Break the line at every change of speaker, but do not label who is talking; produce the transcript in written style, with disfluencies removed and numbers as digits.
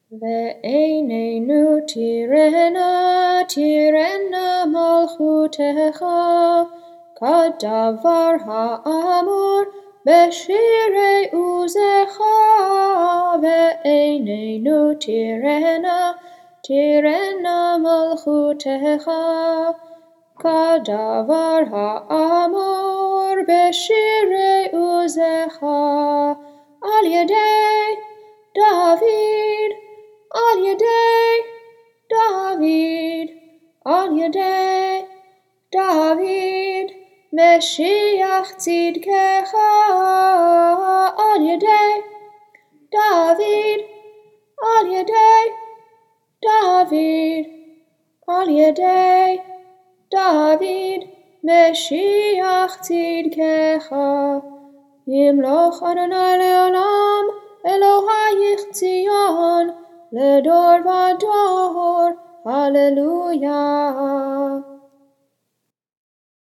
ועינינו תראנה מלכותך, כדבר האמור בשירי עוזך. ועינינו תראנה מלכותך, כדבר האמור בשירי עוזך. על ידי דוד, על ידי דוד, על ידי דוד, משיח צדקך. על ידי דוד, על ידי דוד, על ידי דוד, משיח צדקך. ימלוך אדוני לעולם, אלוהייך ציון, לדור ודור. הללויה.